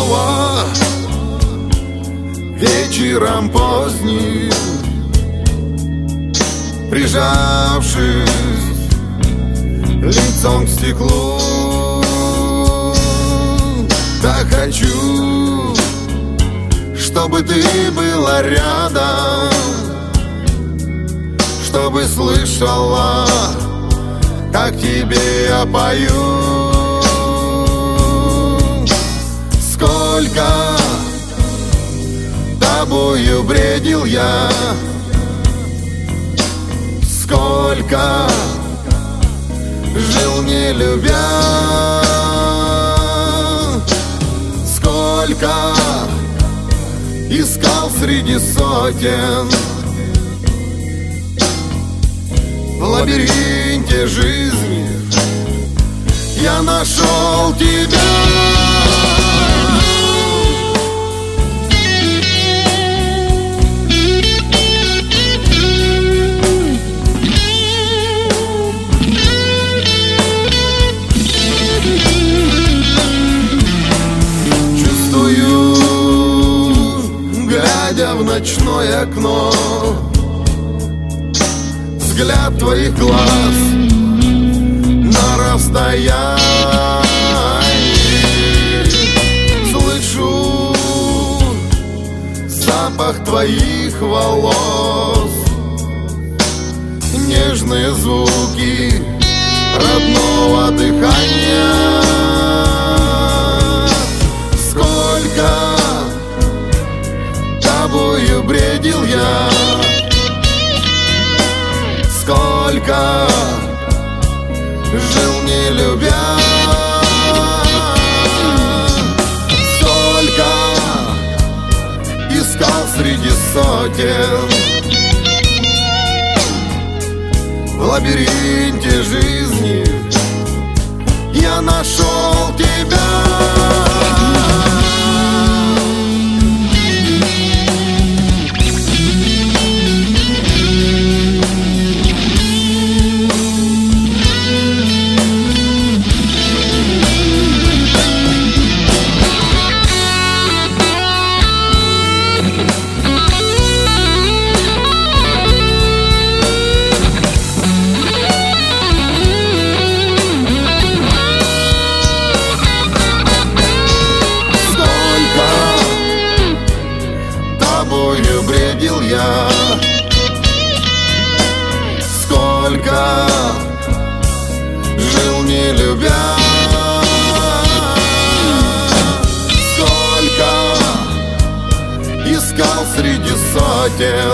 снова вечером поздним, прижавшись лицом к стеклу. Так хочу, чтобы ты была рядом, чтобы слышала, как тебе я пою. Сколько тобою бредил я, сколько жил не любя, сколько искал среди сотен в лабиринте жизни. Я нашел тебя. Глядя в ночное окно, взгляд твоих глаз на расстоянии, слышу запах твоих волос, нежные звуки родного дыхания. Сколько тобою бредил я, сколько жил не любя, сколько искал среди сотен в лабиринте жизни. Я нашел тебя. Бредил я, сколько жил не любя, сколько искал среди сотен